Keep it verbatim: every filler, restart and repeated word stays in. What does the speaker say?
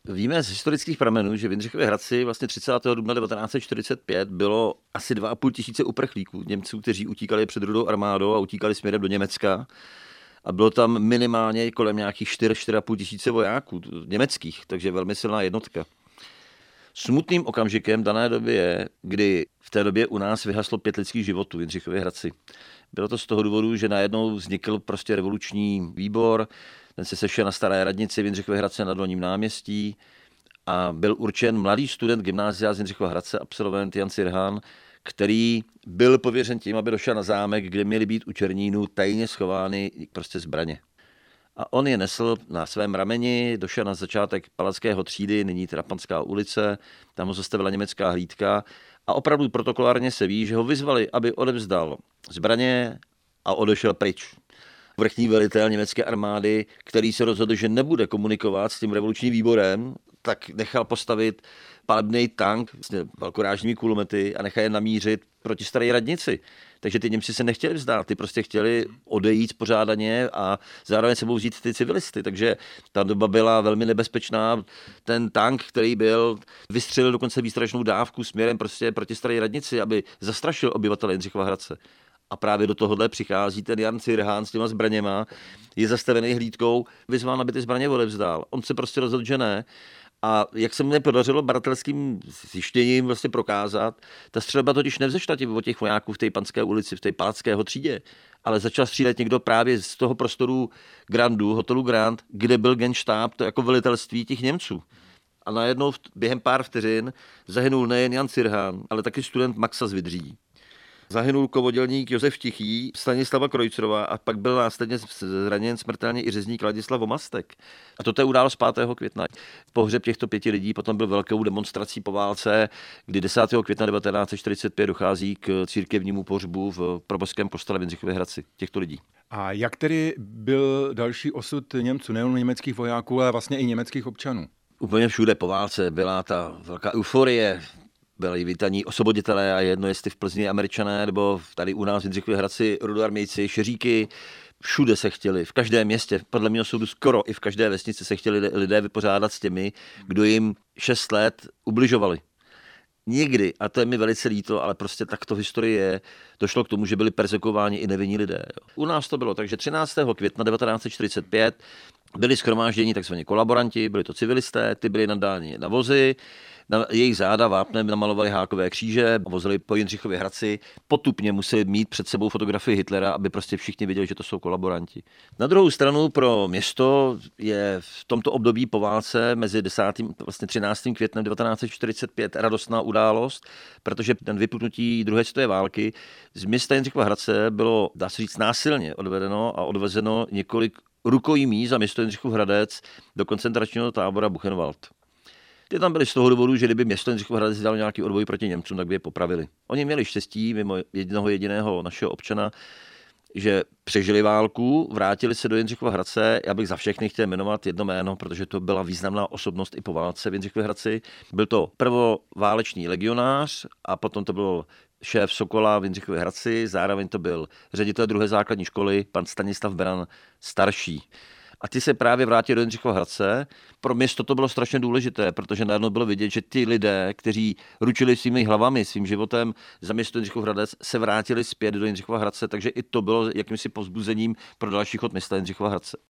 Víme z historických pramenů, že v Jindřichově Hradci vlastně třicátého dubna devatenáct set čtyřicet pět bylo asi dva a půl tisíce uprchlíků Němců, kteří utíkali před Rudou armádou a utíkali směrem do Německa. A bylo tam minimálně kolem nějakých čtyři, čtyři a půl tisíce vojáků německých, takže velmi silná jednotka. Smutným okamžikem dané doby je, kdy v té době u nás vyhaslo pět lidských životů v Jindřichově Hradci. Bylo to z toho důvodu, že najednou vznikl prostě revoluční výbor, ten se sešel na Staré radnici v Jindřichově Hradci na Dolním náměstí a byl určen mladý student gymnázia z Jindřichova Hradce, absolvent Jan Cirhán, který byl pověřen tím, aby došel na zámek, kde měly být u Černínu tajně schovány prostě zbraně. A on je nesl na svém rameni, došel na začátek Palackého třídy, nyní teda Panská ulice, tam ho zastavila německá hlídka a opravdu protokolárně se ví, že ho vyzvali, aby odevzdal zbraně a odešel pryč. Vrchní velitel německé armády, který se rozhodl, že nebude komunikovat s tím revolučním výborem, tak nechal postavit palebný tank s velkorážnými kulomety a nechal je namířit proti Staré radnici. Takže ty Němci se nechtěli vzdát, ty prostě chtěli odejít spořádaně a zároveň sebou vzít ty civilisty. Takže ta doba byla velmi nebezpečná. Ten tank, který byl, vystřelil dokonce výstražnou dávku směrem prostě proti Staré radnici, aby zastrašil obyvatele Jindřichova Hradce. A právě do tohohle přichází ten Jan Cirhán s těma zbraněma, je zastavený hlídkou, vyzván, aby ty zbraně odevzdal. On se prostě rozhodl, že ne. A jak se mi podařilo baratelským zjištěním vlastně prokázat, ta střelba totiž nevzešla od těch vojáků v té Panské ulici, v té Palackého třídě, ale začal střílet někdo právě z toho prostoru Grandu, hotelu Grand, kde byl genštáb, to jako velitelství těch Němců. A najednou během pár vteřin zahynul nejen Jan Cirhán, ale taky student Maxa z Vydří. Zahynul kovodělník Josef Tichý, Stanislava Krojcerová a pak byl následně zraněn smrtelně i řezník Ladislav Vomastek. A toto je událost pátého května. Pohřeb těchto pěti lidí potom byl velkou demonstrací po válce, kdy desátého května devatenáct set čtyřicet pět dochází k církevnímu pohřbu v proboském kostele v Jindřichově Hradci těchto lidí. A jak tedy byl další osud Němců, nejen německých vojáků, ale vlastně i německých občanů? Úplně všude po válce byla ta velká euforie. Byli vítaní osvoboditelé a jedno jestli v Plzni Američané, nebo tady u nás v Jindřichově Hradci rudoarmějci, šeříky. Všude se chtěli, v každém městě, podle mého soudu skoro i v každé vesnici se chtěli lidé vypořádat s těmi, kdo jim šest let ubližovali. Někdy, a to je mi velice líto, ale prostě tak to v historii je, došlo k tomu, že byli persekováni i nevinní lidé. U nás to bylo tak, že třináctého května devatenáct set čtyřicet pět byli shromážděni takzvaní kolaboranti, byli to civilisté, ty byli nadáni na vozy, na jejich záda vápnem namalovali hákové kříže, vozili po Jindřichově Hradci, potupně museli mít před sebou fotografii Hitlera, aby prostě všichni věděli, že to jsou kolaboranti. Na druhou stranu pro město je v tomto období po válce mezi desátým vlastně třináctým květnem devatenáct set čtyřicet pět radostná událost, protože ten vypuknutí druhé světové války z města Jindřichova Hradce bylo, dá se říct, násilně odvedeno a odvezeno několik rukojmí za město Jindřichův Hradec do koncentračního tábora Buchenwald. Ty tam byli z toho důvodu, že kdyby město Jindřichův Hradec dalo nějaký odboj proti Němcům, tak by je popravili. Oni měli štěstí, mimo jednoho jediného našeho občana, že přežili válku, vrátili se do Jindřichova Hradce. Já bych za všechny chtěl jmenovat jedno jméno, protože to byla významná osobnost i po válce v Jindřichově Hradci. Byl to prvoválečný legionář a potom to byl šéf Sokola v Jindřichově Hradci, zároveň to byl ředitel druhé základní školy, pan Stanislav Beran starší. A ty se právě vrátili do Jindřichova Hradce. Pro město to bylo strašně důležité, protože najednou bylo vidět, že ty lidé, kteří ručili svými hlavami, svým životem za město Jindřichov Hradec, se vrátili zpět do Jindřichova Hradce, takže i to bylo jakýmsi povzbuzením pro další chod města Jindřichova Hradce.